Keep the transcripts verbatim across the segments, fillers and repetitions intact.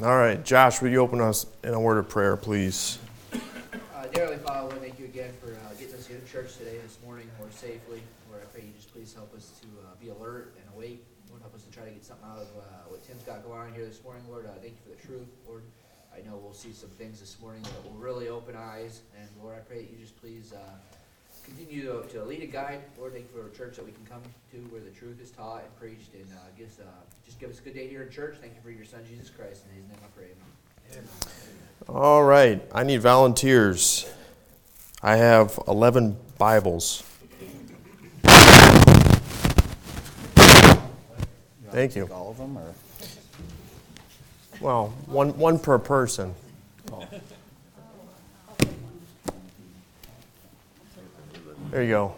All right, Josh, will you open us in a word of prayer, please? Uh, dear Heavenly Father, Lord, thank you again for uh, getting us here to church today, this morning, Lord, safely. Lord, I pray you just please help us to uh, be alert and awake. Lord, help us to try to get something out of uh, what Tim's got going on here this morning. Lord, uh, thank you for the truth. Lord, I know we'll see some things this morning that will really open eyes. And Lord, I pray that you just please uh, continue to, to lead and guide. Lord, thank you for a church that we can come to where the truth is taught and preached. And uh, gives, uh, just give us a good day here in church. Thank you for your son, Jesus Christ. In his name I pray. Amen. All right, I need volunteers. I have eleven Bibles. Thank you. All of them, or? Well, one one per person. Oh. There you go.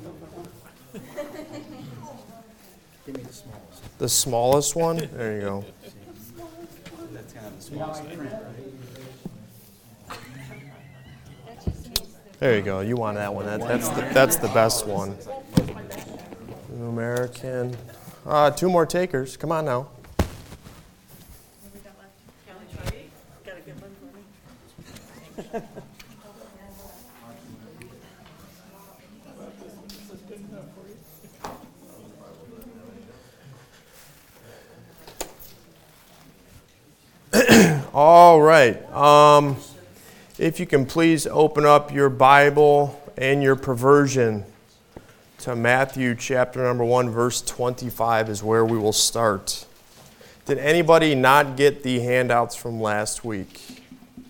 Give me the smallest. The smallest one? There you go. That's kind of the smallest print, right? There you go. You want that one. That, that's the that's the best one. New American. Uh, two more takers. Come on now. Got a good one for me. All right. Um, if you can please open up your Bible and your perversion to Matthew chapter number one, verse twenty-five is where we will start. Did anybody not get the handouts from last week?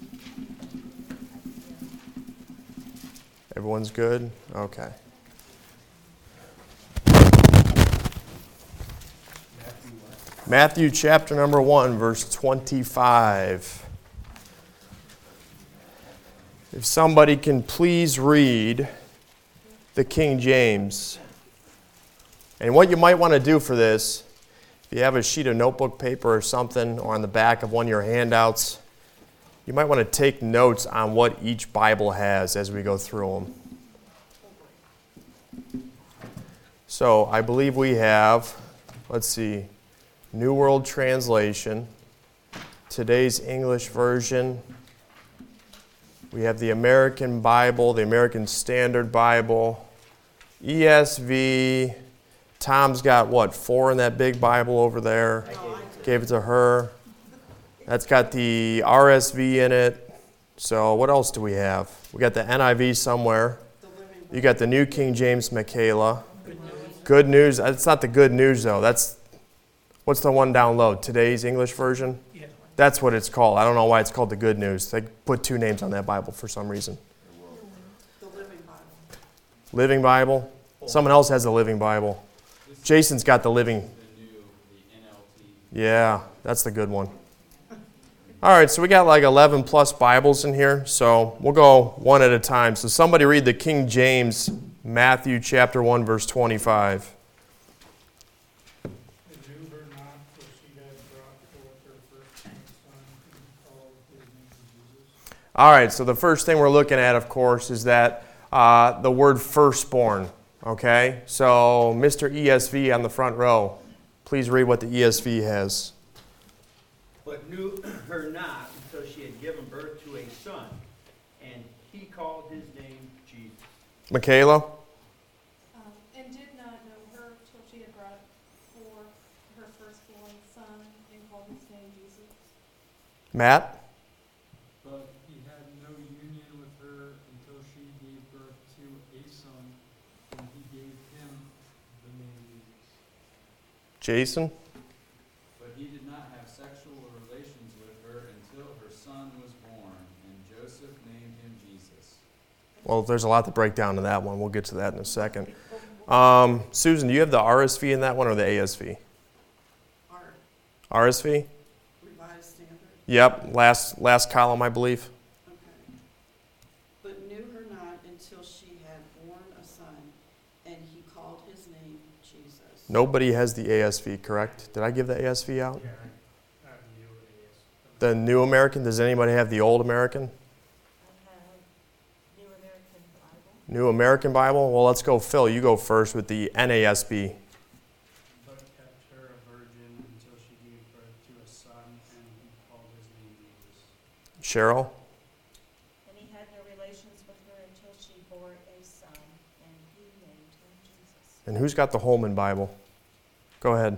Everyone's good? Okay. Matthew chapter number one, verse twenty-five. If somebody can please read the King James. And what you might want to do for this, if you have a sheet of notebook paper or something, or on the back of one of your handouts, you might want to take notes on what each Bible has as we go through them. So I believe we have, let's see, New World Translation, today's English version. We have the American Bible, the American Standard Bible, E S V. Tom's got, what, four in that big Bible over there? Gave it to her. That's got the R S V in it. So what else do we have? We got the N I V somewhere. You got the New King James Michaela. Good News. It's not the Good News, though. That's, what's the one down low? Today's English version? Yeah. That's what it's called. I don't know why it's called the Good News. They put two names on that Bible for some reason. The Living Bible. Living Bible. Someone else has the Living Bible. Jason's got the Living. Yeah, that's the good one. All right, so we got like eleven plus Bibles in here, so we'll go one at a time. So somebody read the King James, Matthew chapter one, verse twenty-five. All right, so the first thing we're looking at, of course, is that uh, the word firstborn, okay? So Mister E S V on the front row, please read what the E S V has. But knew her not until she had given birth to a son, and he called his name Jesus. Michaela? Um, and did not know her till she had brought forth her firstborn son and called his name Jesus. Matt? But he had no union with her until she gave birth to a son, and he gave him the name Jesus. Jason? But he did not have sexual relations with her until her son was born, and Joseph named him Jesus. Well, there's a lot to break down to that one. We'll get to that in a second. Um, Susan, do you have the R S V in that one or the A S V? R. R S V? Revised Standard. Yep, last last column, I believe. Okay. But knew her not until she had borne a son, and he called his name Jesus. Nobody has the A S V, correct? Did I give the A S V out? Yeah, I have new A S. The New American? Does anybody have the Old American? New American Bible. New American Bible? Well, let's go, Phil. You go first with the N A S B. But kept her a virgin until she gave birth to a son, and he called his Cheryl? And he had no relations with her until she bore a son, and he named him Jesus. And who's got the Holman Bible? Go ahead.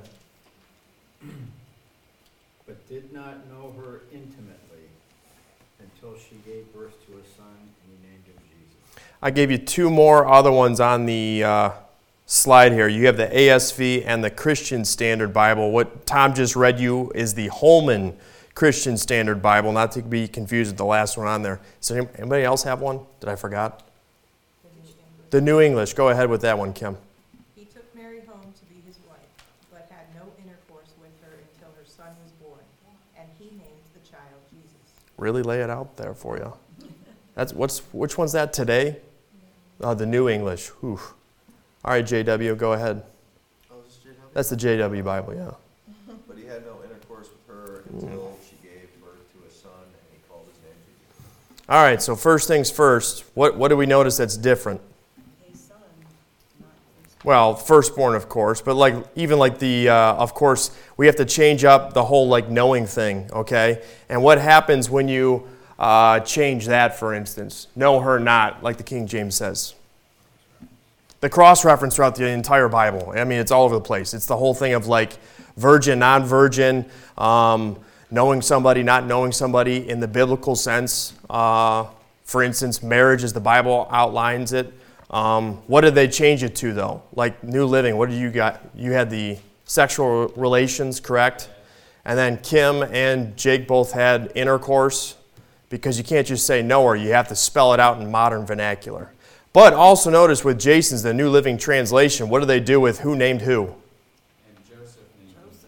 But did not know her intimately until she gave birth to a son, and he named him Jesus. I gave you two more other ones on the uh, slide here. You have the A S V and the Christian Standard Bible. What Tom just read you is the Holman Christian Standard Bible, not to be confused with the last one on there. Does anybody else have one that I forgot? The New English. Go ahead with that one, Kim. He took Mary home to be his wife, but had no intercourse with her until her son was born, and he named the child Jesus. Really lay it out there for you. That's what's which one's that today? Uh, the New English. Whew. All right, J W, go ahead. Oh, is this J W? That's the J W Bible, yeah. But he had no intercourse with her until she gave birth to a son, and he called his name Jesus. All right, so first things first, what, what do we notice that's different? A son, not a Well, firstborn, of course, but like even like the, uh, of course, we have to change up the whole like knowing thing, okay? And what happens when you uh, change that, for instance? Know her not, like the King James says. The cross-reference throughout the entire Bible, I mean, it's all over the place. It's the whole thing of like virgin, non-virgin, um, knowing somebody, not knowing somebody in the biblical sense. Uh, for instance, marriage as the Bible outlines it. Um, what did they change it to, though? Like New Living, what did you got? You had the sexual relations, correct? And then Kim and Jake both had intercourse, because you can't just say know her. You have to spell it out in modern vernacular. But also notice with Jason's, the New Living Translation, what do they do with who named who? And Joseph named Joseph.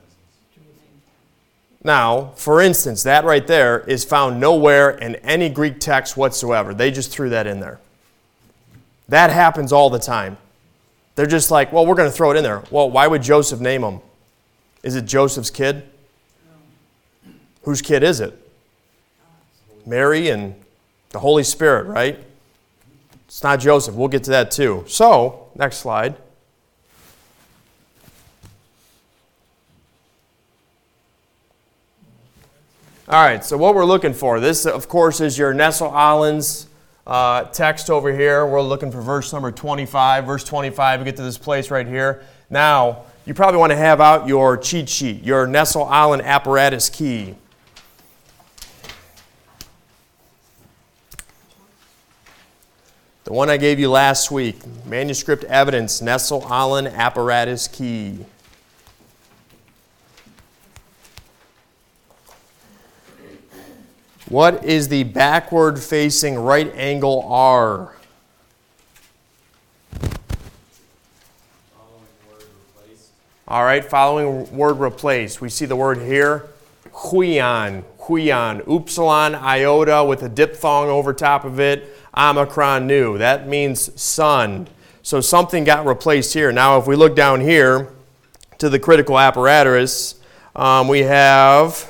Now, for instance, that right there is found nowhere in any Greek text whatsoever. They just threw that in there. That happens all the time. They're just like, well, we're going to throw it in there. Well, why would Joseph name him? Is it Joseph's kid? No. Whose kid is it? Mary and the Holy Spirit, right? It's not Joseph. We'll get to that too. So, next slide. All right, so what we're looking for, this, of course, is your Nestle-Aland's uh, text over here. We're looking for verse number twenty-five. Verse twenty-five, we get to this place right here. Now, you probably want to have out your cheat sheet, your Nestle-Aland apparatus key. The one I gave you last week, manuscript evidence, Nestle-Aland apparatus key. What is the backward facing right angle R? Following word replaced. All right, following word replaced. We see the word here, huion, huion, upsilon, iota with a diphthong over top of it. Omicron nu. That means sun. So something got replaced here. Now, if we look down here to the critical apparatus, um, we have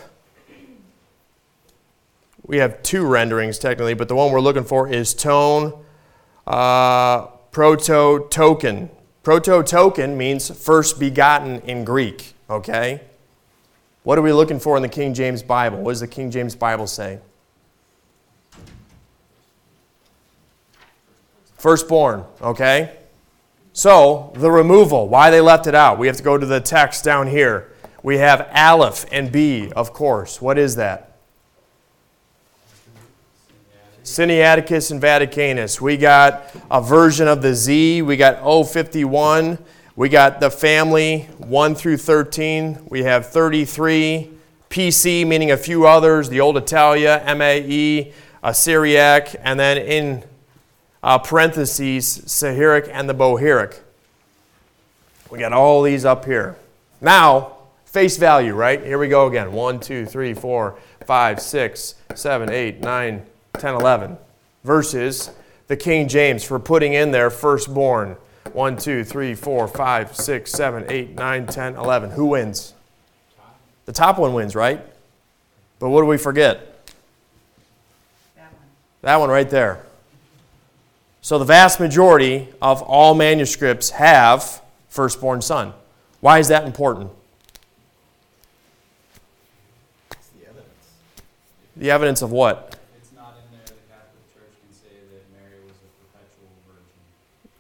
we have two renderings technically, but the one we're looking for is tone uh, proto-token. Proto-token means first begotten in Greek. Okay. What are we looking for in the King James Bible? What does the King James Bible say? Firstborn, okay? So, the removal, why they left it out. We have to go to the text down here. We have Aleph and B, of course. What is that? Sinaiticus and Vaticanus. We got a version of the Z. We got O fifty-one. We got the family, one through thirteen. We have thirty-three. P C, meaning a few others. The Old Italia, M A E, a Syriac, and then in Uh, parentheses, Syriac and the Bohairic. We got all these up here. Now, face value, right? Here we go again. one, two, three, four, five, six, seven, eight, nine, ten, eleven. Versus the King James for putting in there firstborn. one, two, three, four, five, six, seven, eight, nine, ten, eleven. Who wins? The top one wins, right? But what do we forget? That one. That one right there. So the vast majority of all manuscripts have firstborn son. Why is that important? It's the evidence. The evidence of what?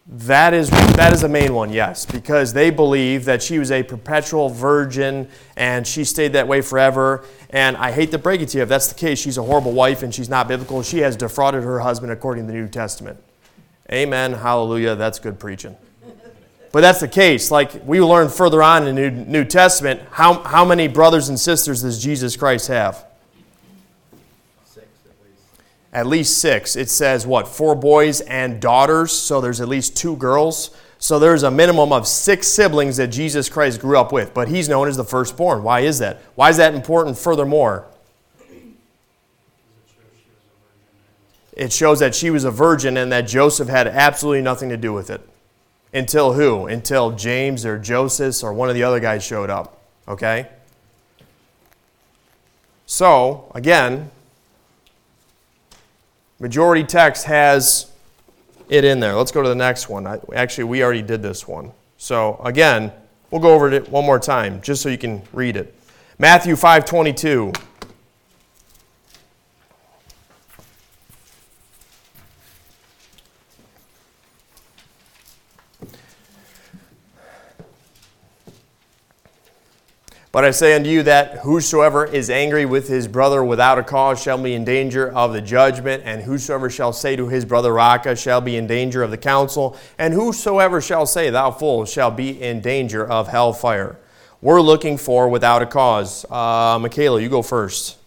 That is that is the main one, yes, because they believe that she was a perpetual virgin and she stayed that way forever. And I hate to break it to you, if that's the case, she's a horrible wife and she's not biblical. She has defrauded her husband according to the New Testament. Amen, hallelujah, that's good preaching. But that's the case. Like we learn further on in the New, New Testament, how, how many brothers and sisters does Jesus Christ have? Six at least. At least six. It says, what, four boys and daughters, so there's at least two girls. So there's a minimum of six siblings that Jesus Christ grew up with, but he's known as the firstborn. Why is that? Why is that important furthermore? It shows that she was a virgin and that Joseph had absolutely nothing to do with it. Until who? Until James or Joseph or one of the other guys showed up. Okay? So, again, majority text has it in there. Let's go to the next one. I, actually, we already did this one. So, again, we'll go over it one more time just so you can read it. Matthew five twenty-two. But I say unto you that whosoever is angry with his brother without a cause shall be in danger of the judgment, and whosoever shall say to his brother Raca shall be in danger of the council, and whosoever shall say thou fool shall be in danger of hellfire. We're looking for without a cause. Uh, Michaela, you go first.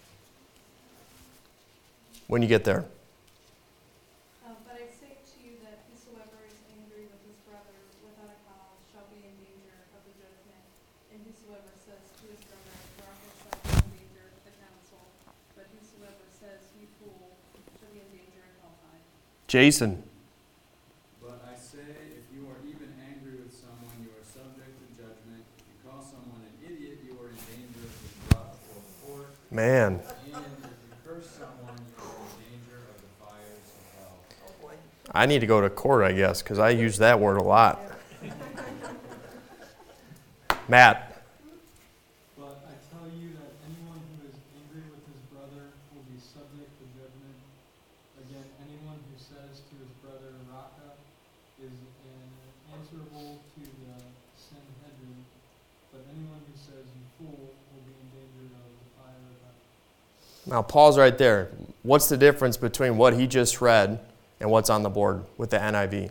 When you get there. Uh, but I say to you that whosoever is angry with his brother without a cause shall be in danger of the judgment, and whosoever says to his brother Raca shall be in danger of the council, but whosoever says you fool shall be in danger of hellfire. Jason. But I say, if you are even angry with someone, you are subject to judgment. If you call someone an idiot, you are in danger of being brought before the court. Man. And if you curse someone, you are in danger of the fires of hell. Oh, boy. I need to go to court, I guess, because I use that word a lot. Matt. But I tell you that anyone who is angry with his brother will be subject to judgment. Again, anyone who says to his brother Raca is an- answerable to the Sanhedrin, but anyone who says you fool will be in danger of the fire of hell. Now pause right there. What's the difference between what he just read and what's on the board with the N I V?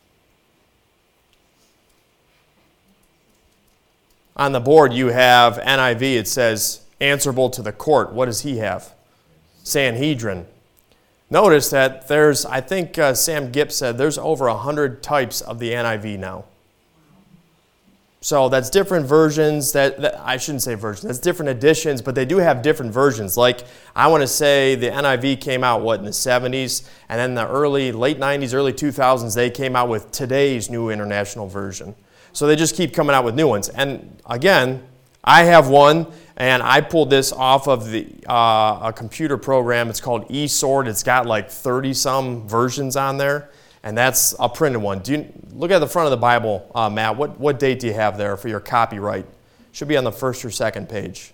On the board you have N I V, it says answerable to the court. What does he have? Sanhedrin. Notice that there's, I think uh, Sam Gipp said, there's over one hundred types of the N I V now. So that's different versions, that, that I shouldn't say versions, that's different editions, but they do have different versions. Like, I want to say the N I V came out, what, in the seventies, and then the early, late nineties, early two thousands, they came out with today's New International Version. So they just keep coming out with new ones. And again, I have one, and I pulled this off of the uh, a computer program. It's called eSword. It's got like thirty-some versions on there. And that's a printed one. Do you look at the front of the Bible, uh, Matt? What, what date do you have there for your copyright? Should be on the first or second page.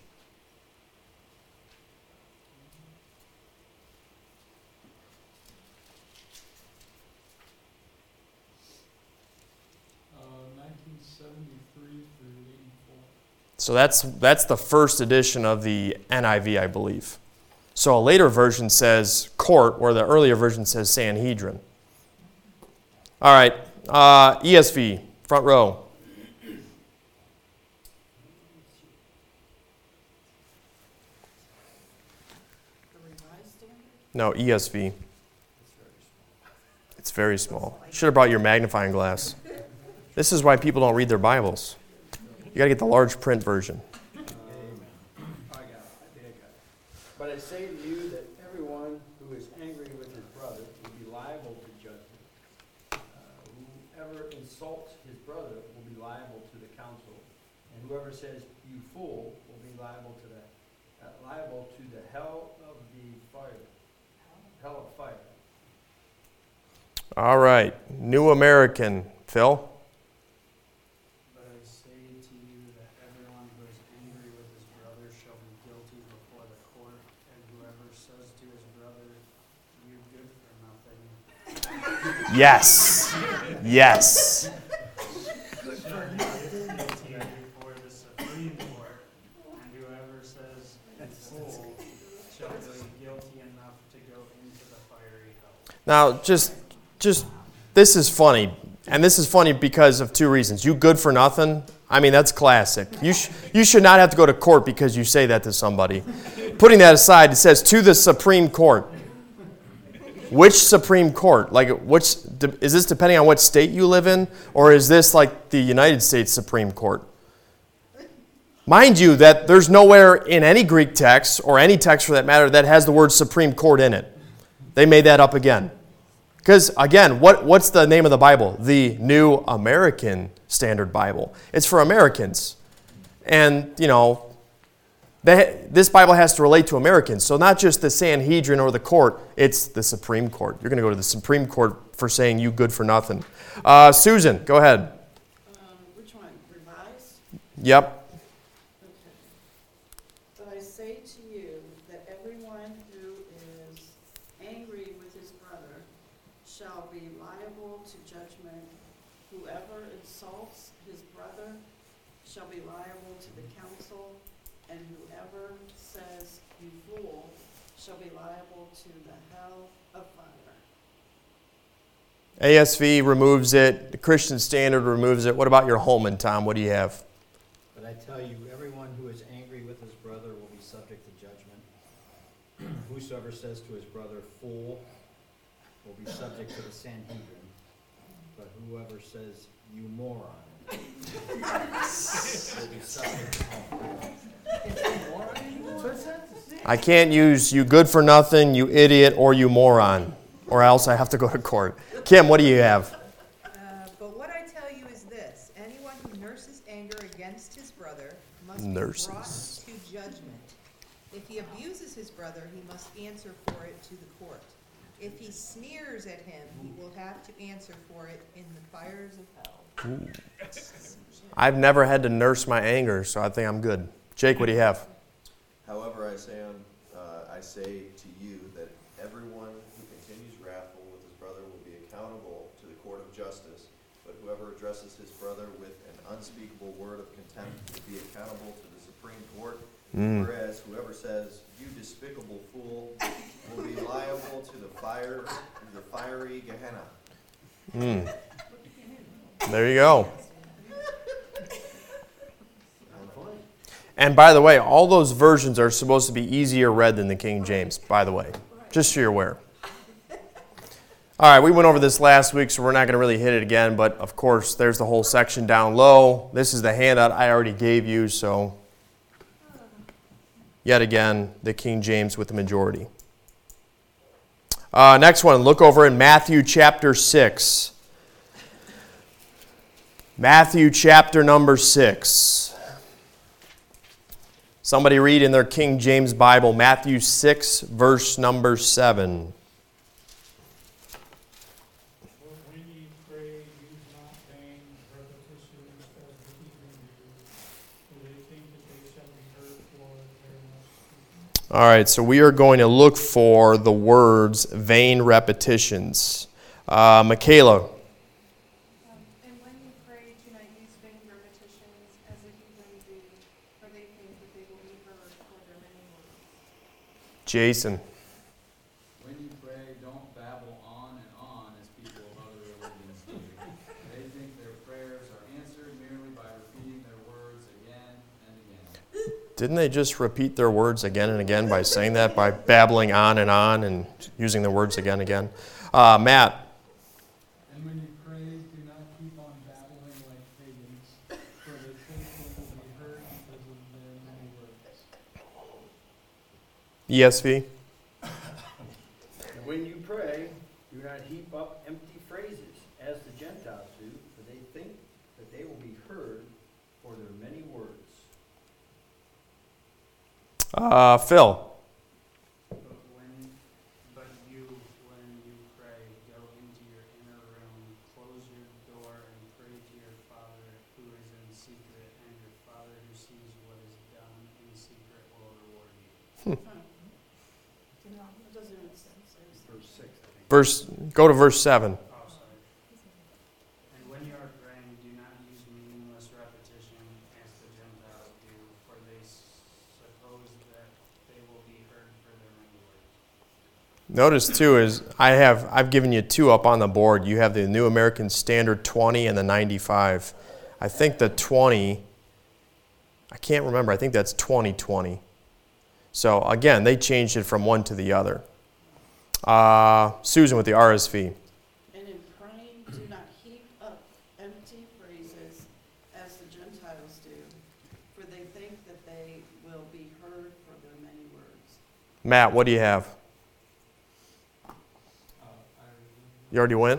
Uh, nineteen seventy-three through eighty-four. So that's that's the first edition of the N I V, I believe. So a later version says court, where the earlier version says Sanhedrin. All right, uh, E S V, front row. The Revised Standard? No, E S V. It's very small. Should have brought your magnifying glass. This is why people don't read their Bibles. You got to get the large print version. I got it, I think I got it. But I say to you that everyone who is angry with his brother will be liable to judgment. Uh, Whoever insults his brother will be liable to the council, and whoever says you fool will be liable to the, uh, liable to the hell of the fire, hell of fire. All right, New American, Phil. But I say to you that everyone who is angry with his brother shall be guilty before the court, and whoever says to his brother, "You good for nothing," Yes. Yes. shall be guilty before the Supreme Court, and whoever says fool shall be guilty enough to go into the fiery hell. Now, just, just, this is funny. And this is funny because of two reasons. You good for nothing? I mean, that's classic. You, sh- you should not have to go to court because you say that to somebody. Putting that aside, it says to the Supreme Court. Which Supreme Court? Like, which, is this depending on what state you live in? Or is this like the United States Supreme Court? Mind you that there's nowhere in any Greek text, or any text for that matter, that has the word Supreme Court in it. They made that up again. Because, again, what, what's the name of the Bible? The New American Standard Bible. It's for Americans. And, you know, they, this Bible has to relate to Americans. So not just the Sanhedrin or the court, it's the Supreme Court. You're going to go to the Supreme Court for saying you good for nothing. Uh, Susan, go ahead. Um, which one? Revise? Yep. Okay. But I say to you that everyone who is angry with his brother shall be liable to judgment. Whoever insults his brother shall be liable to the council, and whoever says, "You fool," shall be liable to the hell of fire. A S V removes it. The Christian Standard removes it. What about your Holman, Tom? What do you have? But I tell you, everyone who is angry with his brother will be subject to judgment. Whosoever says to his brother, "Fool," will be subject to the Sanhedrin. But whoever says, "You moron," will be subject to hell. I can't use you good for nothing, you idiot, or you moron, or else I have to go to court. Kim, what do you have? Uh, But what I tell you is this, anyone who nurses anger against his brother must be brought Nurses. to judgment. If he abuses his brother, he must answer for it to the court. If he sneers at him, he will have to answer for it in the fires of hell. Ooh. I've never had to nurse my anger, so I think I'm good. Jake, what do you have? However, I say, on, uh, I say to you that everyone who continues wrathful with his brother will be accountable to the court of justice, but whoever addresses his brother with an unspeakable word of contempt will be accountable to the Supreme Court, Mm. whereas whoever says, "You despicable fool," will be liable to the fire, the fiery Gehenna. Mm. There you go. And by the way, all those versions are supposed to be easier read than the King James, by the way. Just so you're aware. All right, we went over this last week, so we're not going to really hit it again. But, of course, there's the whole section down low. This is the handout I already gave you. So, yet again, the King James with the majority. Uh, next one, look over in Matthew chapter six. Matthew chapter number six. Somebody read in their King James Bible, Matthew six, verse number seven. When ye pray, use not vain repetitions as the heathen do, for they think that they shall be heard for their much. All right, so we are going to look for the words vain repetitions. Uh, Michaela. Um, and when you pray, do not use vain repetitions as the heathen do, for they think that they will be heard for their many words. Jason. When you pray, don't babble on and on as people of other religions do. They think their prayers are answered merely by repeating their words again and again. Didn't they just repeat their words again and again by saying that, by babbling on and on and using their words again and again? Uh, Matt. And when you pray, do not keep on babbling like pagans, for they think they will be heard because of their many words. E S V. When you pray, do not heap up empty phrases, as the Gentiles do, for they think that they will be heard for their many words. Uh, Phil. But when, but you, when you pray, go into your inner room, close your door, and pray to your Father who is in secret, and your Father who sees what is done in secret will reward you. It doesn't even say. Verse six, I think. Verse. Go to verse seven. Oh, sorry. you are praying, do not use meaningless repetition as the Gentiles do, for they suppose that they will be heard for their many words. Notice too is I have I've given you two up on the board. You have the New American Standard twenty and the ninety-five. I think the twenty, I can't remember. I think that's twenty twenty. So again, they changed it from one to the other. Uh, Susan with the R S V. And in praying, do not heap up empty phrases as the Gentiles do, for they think that they will be heard for their many words. Matt, what do you have? Uh, I You already went?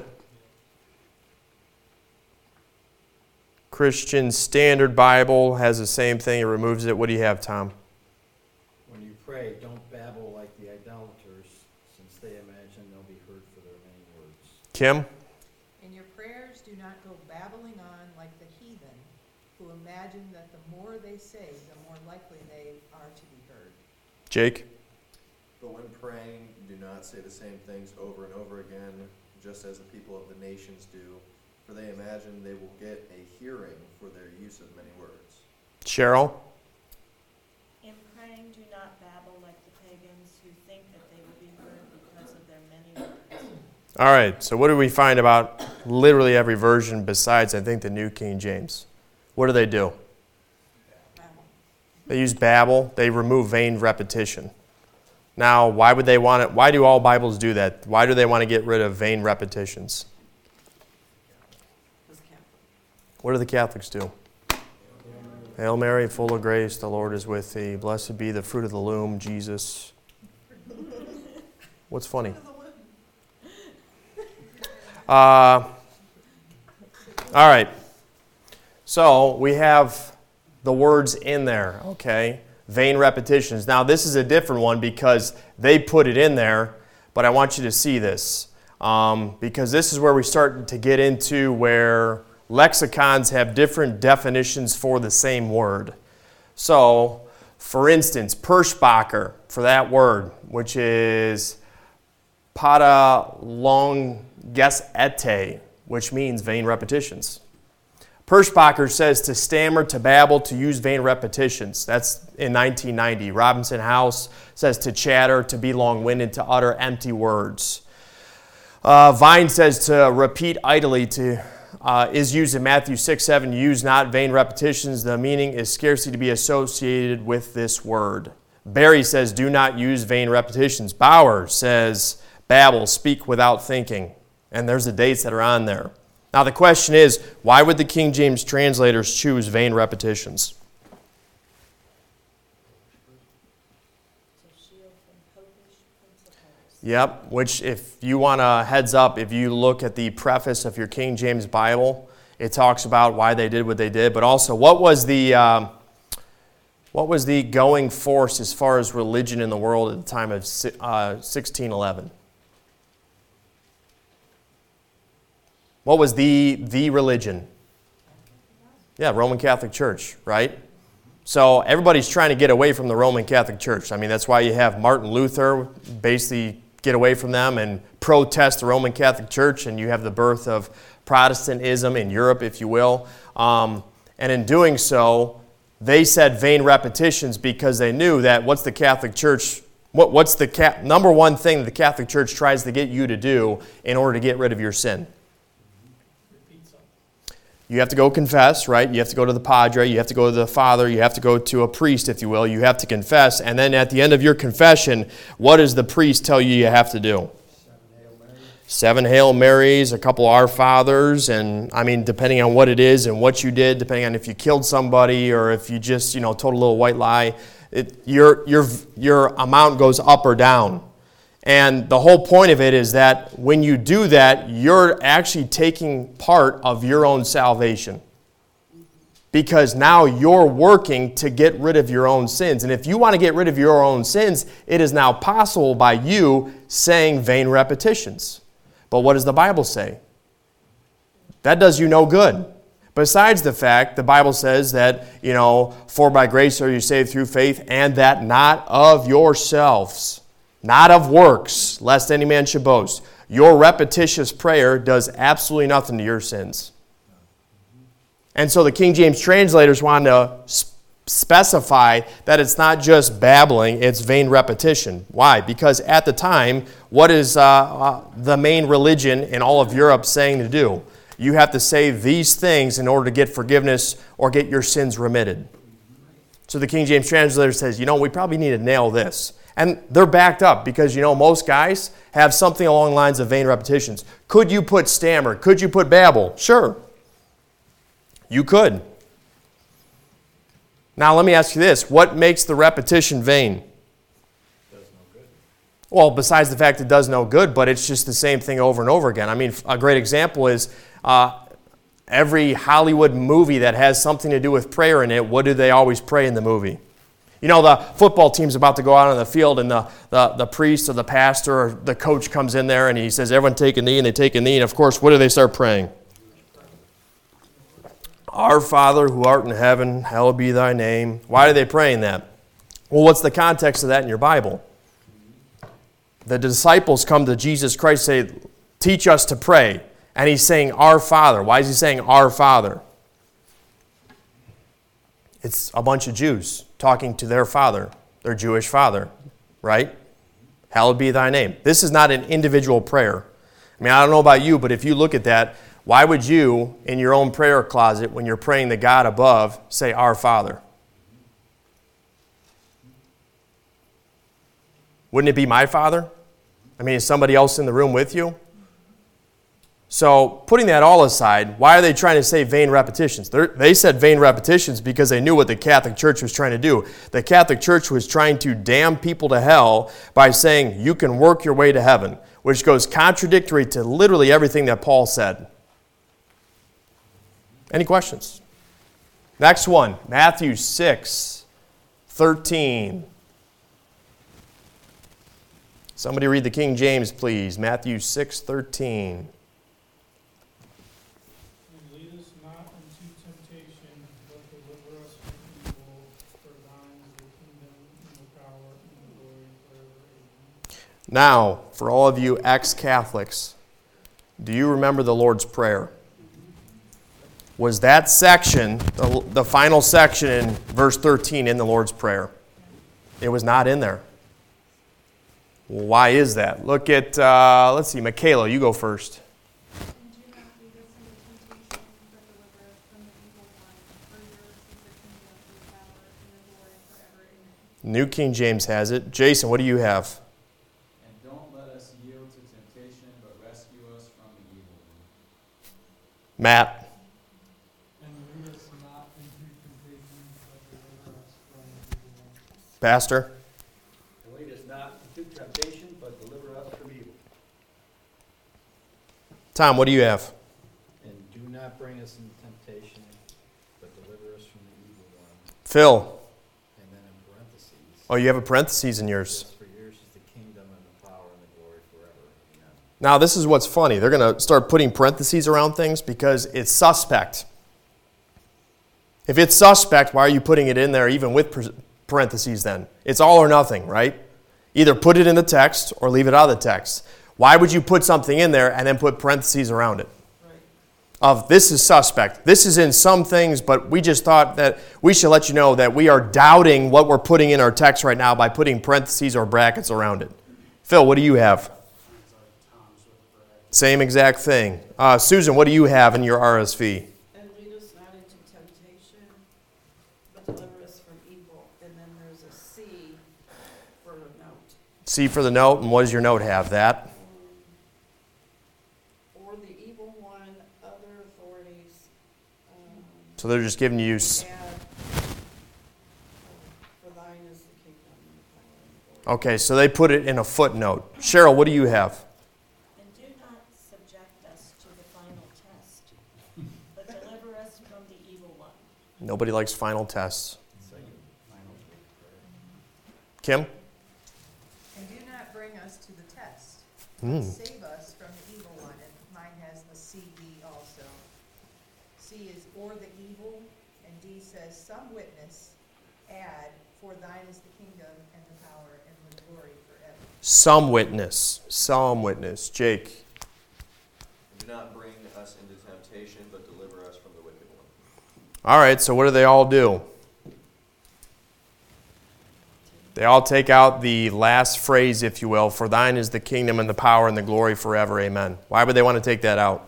Christian Standard Bible has the same thing. It removes it. What do you have, Tom? When you pray, don't babble like the idolaters, since they imagine they'll be heard for their many words. Kim? In your prayers, do not go babbling on like the heathen, who imagine that the more they say, the more likely they are to be heard. Jake? But when praying, do not say the same things over and over again, just as the people of the nations do, for they imagine they will get a hearing for their use of many words. Cheryl? In praying, do not babble like the pagans who think that they will be heard because of their many words. All right, so what do we find about literally every version besides, I think, the New King James? What do they do? They use babble. They remove vain repetition. Now, why would they want it? Why do all Bibles do that? Why do they want to get rid of vain repetitions? What do the Catholics do? Hail Mary, full of grace, the Lord is with thee. Blessed be the fruit of the womb, Jesus. What's funny? Uh, all right. So we have the words in there, okay? Vain repetitions. Now, this is a different one because they put it in there, but I want you to see this. Um, because this is where we start to get into where lexicons have different definitions for the same word. So, for instance, Perschbacher, for that word, which is patalongesete, which means vain repetitions. Perschbacher says to stammer, to babble, to use vain repetitions. That's in nineteen ninety. Robinson House says to chatter, to be long-winded, to utter empty words. Uh, Vine says to repeat idly, to uh, is used in Matthew six seven, use not vain repetitions. The meaning is scarcely to be associated with this word. Barry says do not use vain repetitions. Bauer says babble, speak without thinking. And there's the dates that are on there. Now the question is, why would the King James translators choose vain repetitions? Yep, which if you want a heads up, if you look at the preface of your King James Bible, it talks about why they did what they did, but also what was the um, what was the going force as far as religion in the world at the time of uh, sixteen eleven? What was the the religion? Yeah, Roman Catholic Church, right? So everybody's trying to get away from the Roman Catholic Church. I mean, that's why you have Martin Luther basically get away from them and protest the Roman Catholic Church, and you have the birth of Protestantism in Europe, if you will. Um, and in doing so, they said vain repetitions because they knew that what's the Catholic Church, what, what's the ca- number one thing that the Catholic Church tries to get you to do in order to get rid of your sin? You have to go confess, right? You have to go to the padre, you have to go to the father, you have to go to a priest, if you will. You have to confess, and then at the end of your confession, what does the priest tell you you have to do? Seven Hail Marys, a couple Our Fathers, and I mean, depending on what it is and what you did, depending on if you killed somebody or if you just, you know, told a little white lie, it, your, your, your amount goes up or down. And the whole point of it is that when you do that, you're actually taking part of your own salvation. Because now you're working to get rid of your own sins. And if you want to get rid of your own sins, it is now possible by you saying vain repetitions. But what does the Bible say? That does you no good. Besides the fact, the Bible says that, you know, for by grace are you saved through faith, and that not of yourselves. Not of works, lest any man should boast. Your repetitious prayer does absolutely nothing to your sins. And so the King James translators wanted to sp- specify that it's not just babbling, it's vain repetition. Why? Because at the time, what is uh, uh, the main religion in all of Europe saying to do? You have to say these things in order to get forgiveness or get your sins remitted. So the King James translator says, you know, we probably need to nail this. And they're backed up because, you know, most guys have something along the lines of vain repetitions. Could you put stammer? Could you put babble? Sure. You could. Now, let me ask you this. What makes the repetition vain? Does no good. Well, besides the fact it does no good, but it's just the same thing over and over again. I mean, a great example is uh, every Hollywood movie that has something to do with prayer in it, what do they always pray in the movie? You know, the football team's about to go out on the field, and the, the, the priest or the pastor or the coach comes in there, and he says, everyone take a knee, and they take a knee, and of course, what do they start praying? Our Father who art in heaven, hallowed be thy name. Why are they praying that? Well, what's the context of that in your Bible? The disciples come to Jesus Christ and say, teach us to pray. And he's saying, our Father. Why is he saying, our Father? It's a bunch of Jews talking to their father, their Jewish father, right? Hallowed be thy name. This is not an individual prayer. I mean, I don't know about you, but if you look at that, why would you, in your own prayer closet, when you're praying to God above, say, our Father? Wouldn't it be my Father? I mean, is somebody else in the room with you? So, putting that all aside, why are they trying to say vain repetitions? They're, they said vain repetitions because they knew what the Catholic Church was trying to do. The Catholic Church was trying to damn people to hell by saying you can work your way to heaven, which goes contradictory to literally everything that Paul said. Any questions? Next one, Matthew six thirteen. Somebody read the King James, please. Matthew six thirteen. And lead us not into temptation, but deliver us from evil. For thine is the kingdom, and the power, and the glory forever. Amen. Now, for all of you ex-Catholics, do you remember the Lord's Prayer? Was that section, the, the final section in verse thirteen in the Lord's Prayer? It was not in there. Well, why is that? Look at, uh, let's see, Michaela, you go first. And do not lead us into temptation, but deliver us from the evil one. For yours is the kingdom, the power, and the glory forever. Amen. New King James has it. Jason, what do you have? And don't let us yield to temptation, but rescue us from the evil one. Matt. And lead us not into temptation, but deliver us from the evil one. Pastor. And lead us not into temptation, but deliver us from evil. Tom, what do you have? And do not bring us into temptation, but deliver us from the evil one. Phil. And then in parentheses, Oh, you have a parentheses in yours. for yours is the kingdom and the power and the glory forever. Amen. Now, this is what's funny. They're going to start putting parentheses around things because it's suspect. If it's suspect, why are you putting it in there even with parentheses then? It's all or nothing, right? Either put it in the text or leave it out of the text. Why would you put something in there and then put parentheses around it? Right. Of this is suspect. This is in some things, but we just thought that we should let you know that we are doubting what we're putting in our text right now by putting parentheses or brackets around it. Phil, what do you have? Same exact thing. Uh, Susan, what do you have in your R S V? And lead us not into temptation, but deliver us from evil. And then there's a C for a note. C for the note, and what does your note have? That? Or the evil one, other authorities. um, So they're just giving you... s- add, uh, For thine is the kingdom and the power and the glory. Okay, so they put it in a footnote. Cheryl, what do you have? And do not subject us to the final test, but deliver us from the evil one. Nobody likes final tests. Second, final prayer. Kim? And do not bring us to the test. Hmm. Save us from the evil one. And mine has a C D also. C is or the evil, and D says some witness, add, for thine is the kingdom and the power and the glory forever. Some witness. Some witness. Jake. Do not bring us into temptation, but deliver us from the wicked one. All right, so what do they all do? They all take out the last phrase, if you will, for thine is the kingdom and the power and the glory forever, amen. Why would they want to take that out?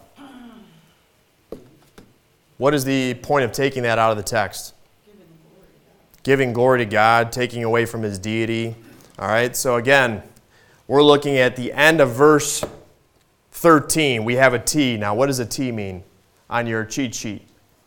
What is the point of taking that out of the text? Giving glory to God, taking away from his deity. All right, so again, we're looking at the end of verse thirteen. We have a T. Now, what does a T mean on your cheat sheet?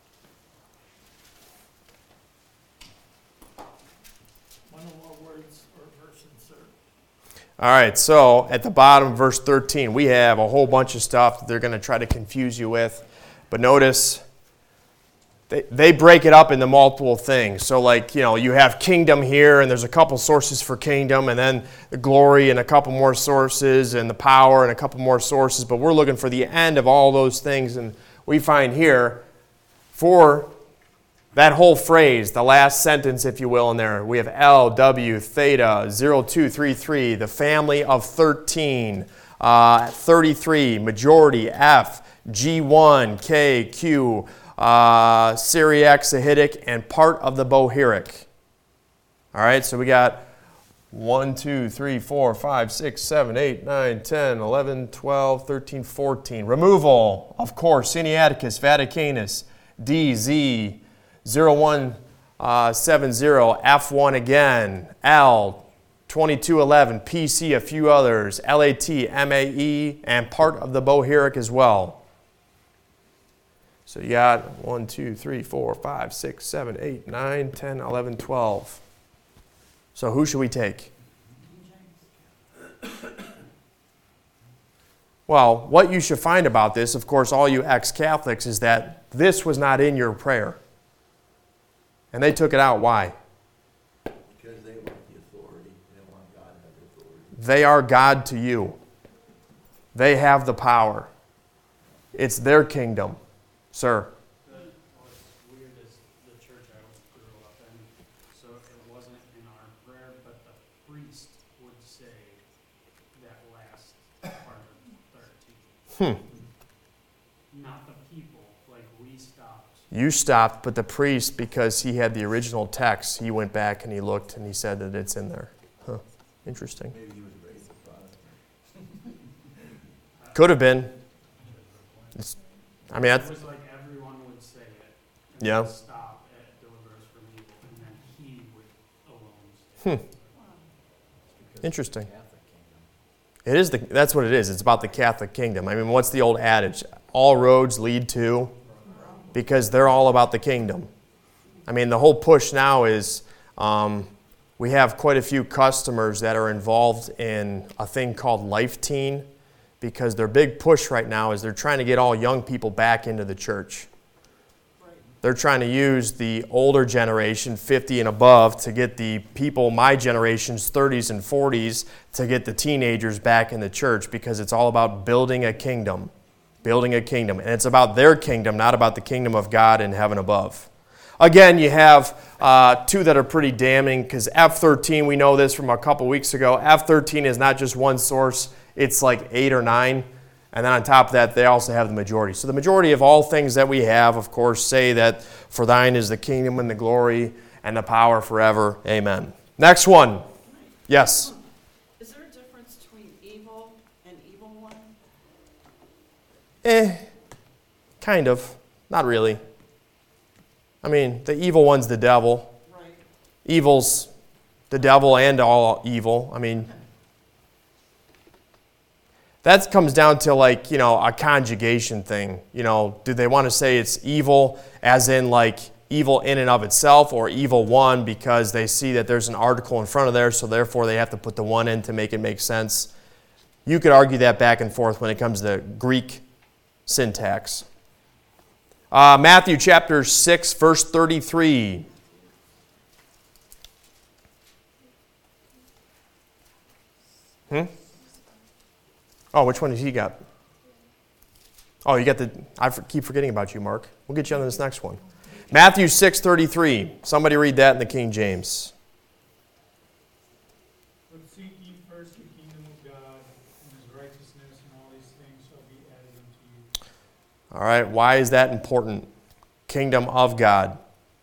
All right, so at the bottom, verse thirteen, we have a whole bunch of stuff that they're going to try to confuse you with. But notice, they, they break it up into multiple things. So like, you know, you have kingdom here, and there's a couple sources for kingdom, and then the glory and a couple more sources, and the power and a couple more sources. But we're looking for the end of all those things, and we find here, for that whole phrase, the last sentence, if you will, in there, we have L, W, theta, zero two three three, the family of thirteen, uh, thirty-three, majority, F, G one, K, Q, uh, Syriac, Sahidic, and part of the Bohairic. All right, so we got one, two, three, four, five, six, seven, eight, nine, ten, eleven, twelve, thirteen, fourteen. Removal, of course, Sinaiticus, Vaticanus, D, Z, zero one seven zero, F one again, L, twenty-two eleven, P C, a few others, L A T, M A E, and part of the Bohairic as well. So you got one, two, three, four, five, six, seven, eight, nine, ten, eleven, twelve. So who should we take? Well, what you should find about this, of course, all you ex-Catholics, is that this was not in your prayer. And they took it out. Why? Because they want the authority. They want God to have the authority. They are God to you. They have the power. It's their kingdom. Sir. The, what's weird is the church I grew up in, so it wasn't in our prayer, but the priest would say that last part of thirteen. Hmm. Not the people, like we stopped. You stopped, but the priest, because he had the original text, he went back and he looked and he said that it's in there. Huh. Interesting. Maybe he was raised a Protestant. Could have been. It's, I mean, It that's, was like everyone would say it, and Yeah. then stop at deliver us from evil, and then he would alone say Hmm. it. Because Interesting. it's the Catholic kingdom. it is the, that's what it is. It's about the Catholic kingdom. I mean, what's the old adage? All roads lead to, because they're all about the kingdom. I mean, the whole push now is um, we have quite a few customers that are involved in a thing called Life Teen, because their big push right now is they're trying to get all young people back into the church. They're trying to use the older generation, fifty and above, to get the people, my generation's thirties and forties, to get the teenagers back in the church, because it's all about building a kingdom. Building a kingdom. And it's about their kingdom, not about the kingdom of God in heaven above. Again, you have uh, two that are pretty damning, because F thirteen, we know this from a couple weeks ago, F thirteen is not just one source, it's like eight or nine. And then on top of that, they also have the majority. So the majority of all things that we have, of course, say that for thine is the kingdom and the glory and the power forever. Amen. Next one. Yes. Is there a difference between evil and evil one? Eh, kind of. Not really. I mean, the evil one's the devil. Right. Evil's the devil and all evil. I mean, that comes down to, like, you know, a conjugation thing. You know, do they want to say it's evil as in like evil in and of itself, or evil one because they see that there's an article in front of there, so therefore they have to put the one in to make it make sense? You could argue that back and forth when it comes to Greek syntax. Uh, Matthew chapter six, verse thirty-three. Hmm? Oh, which one has he got? Oh, you got the... I keep forgetting about you, Mark. We'll get you on this next one. Matthew six thirty-three. Somebody read that in the King James. But seek ye first the kingdom of God and his righteousness, and all these things shall be added unto you. All right, why is that important? Kingdom of God.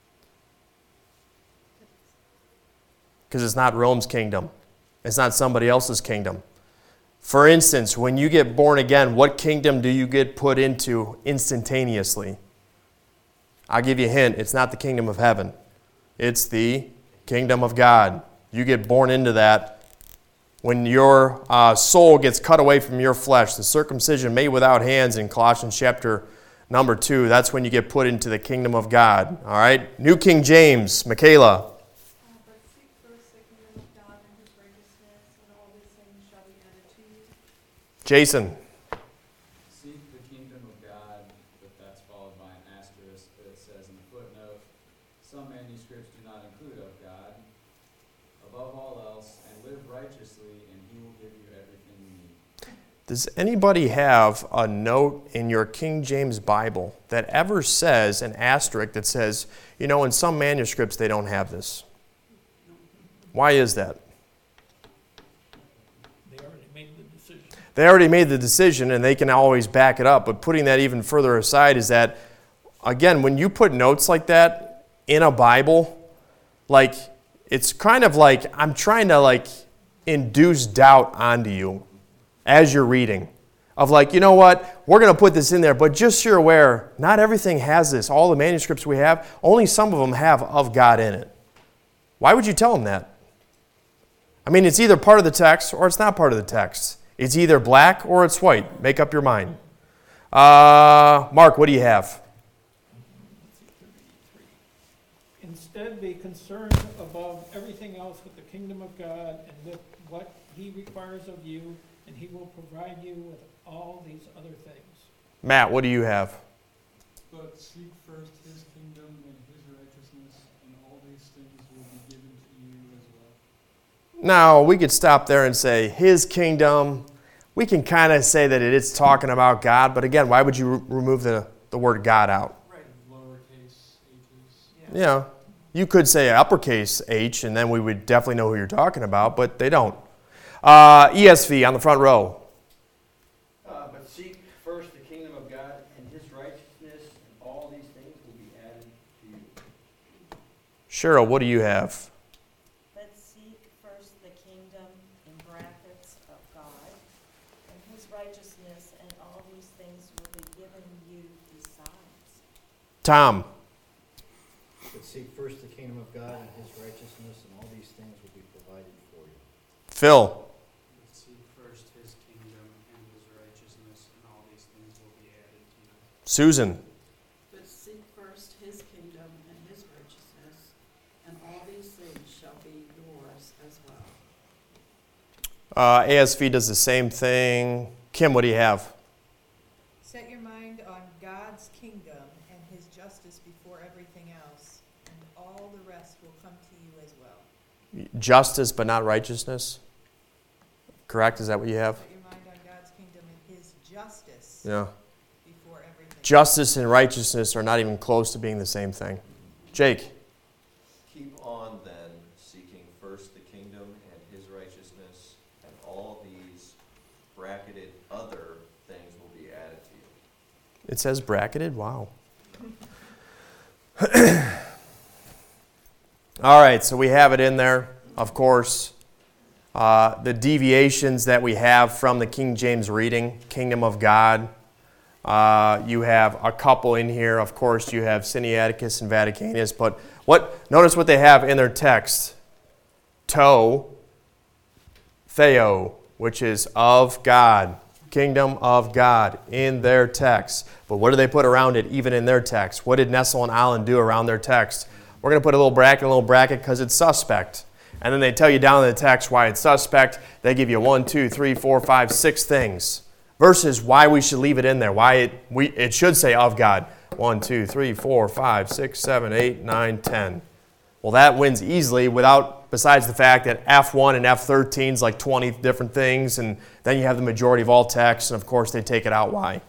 Because it's not Rome's kingdom. It's not somebody else's kingdom. For instance, when you get born again, what kingdom do you get put into instantaneously? I'll give you a hint. It's not the kingdom of heaven. It's the kingdom of God. You get born into that when your uh, soul gets cut away from your flesh. The circumcision made without hands in Colossians chapter number two. That's when you get put into the kingdom of God. All right? New King James, Michaela. Uh, but seek first the kingdom of God and his righteousness, and all these things shall be added to you. Jason. Seek the kingdom of God, but that's followed by an asterisk that says in the footnote, some manuscripts do not include of God, above all else, and live righteously, and he will give you everything you need. Does anybody have a note in your King James Bible that ever says an asterisk that says, you know, in some manuscripts they don't have this? Why is that? They already made the decision. They already made the decision and they can always back it up. But putting that even further aside is that, again, when you put notes like that in a Bible, like, it's kind of like I'm trying to, like, induce doubt onto you as you're reading. Of like, you know what, we're going to put this in there, but just so you're aware, not everything has this. All the manuscripts we have, only some of them have of God in it. Why would you tell them that? I mean, it's either part of the text or it's not part of the text. It's either black or it's white. Make up your mind. Uh, Mark, what do you have? Instead, be concerned above everything else with the kingdom of God and with what he requires of you, and he will provide you with all these other things. Matt, what do you have? But seek first his kingdom and his righteousness, and all these things will be given to you as well. Now, we could stop there and say his kingdom. We can kind of say that it is talking about God, but again, why would you re- remove the, the word God out? Right. Lowercase h's. Yeah. You know, you could say uppercase H, and then we would definitely know who you're talking about, but they don't. Uh, E S V on the front row. Uh, but seek first the kingdom of God and his righteousness, and all these things will be added to you. Cheryl, what do you have? But seek first the kingdom, in brackets, of God, and his righteousness, and all these things will be given you besides. Tom. But seek first the kingdom of God and his righteousness, and all these things will be provided for you. Phil. Seek first his kingdom and his righteousness, and all these things will be added to you. Susan. But seek first his kingdom and his righteousness, and all these things shall be yours as well. Uh, A S V does the same thing. Kim, what do you have? Set your mind on God's kingdom and his justice before everything else, and all the rest will come to you as well. Justice but not righteousness. Correct? Is that what you have? Set your mind on God's kingdom and his justice Yeah. before everything. Justice and righteousness are not even close to being the same thing. Jake. Keep on then, seeking first the kingdom and his righteousness, and all these bracketed other things will be added to you. It says bracketed? Wow. All right, so we have it in there, of course. Uh, the deviations that we have from the King James reading, Kingdom of God. Uh, you have a couple in here. Of course, you have Sinaiticus and Vaticanus. But what? Notice what they have in their text. To, Theo, which is of God. Kingdom of God in their text. But what do they put around it even in their text? What did Nessel and Allen do around their text? We're going to put a little bracket, a little bracket because it's suspect. And then they tell you down in the text why it's suspect. They give you one, two, three, four, five, six things. Versus why we should leave it in there. Why it we it should say of God. One, two, three, four, five, six, seven, eight, nine, ten. Well, that wins easily without, besides the fact that F one and F thirteen is like twenty different things, and then you have the majority of all texts, and of course they take it out. Why?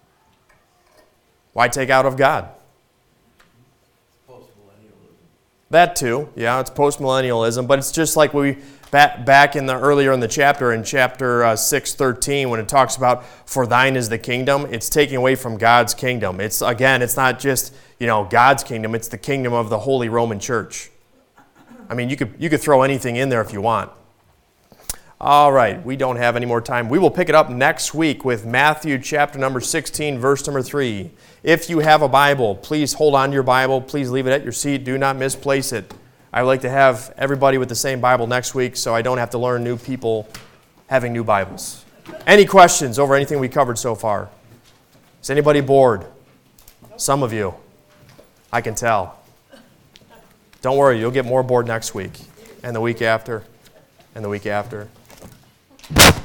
Why take out of God? That too, yeah, it's postmillennialism, but it's just like we back, back in the earlier in the chapter, in chapter uh, six thirteen, when it talks about for thine is the kingdom. It's taking away from God's kingdom. It's again, it's not just you know God's kingdom. It's the kingdom of the Holy Roman Church. I mean, you could you could throw anything in there if you want. All right, we don't have any more time. We will pick it up next week with Matthew chapter number sixteen, verse number three. If you have a Bible, please hold on to your Bible. Please leave it at your seat. Do not misplace it. I would like to have everybody with the same Bible next week so I don't have to learn new people having new Bibles. Any questions over anything we covered so far? Is anybody bored? Some of you. I can tell. Don't worry, you'll get more bored next week and the week after and the week after.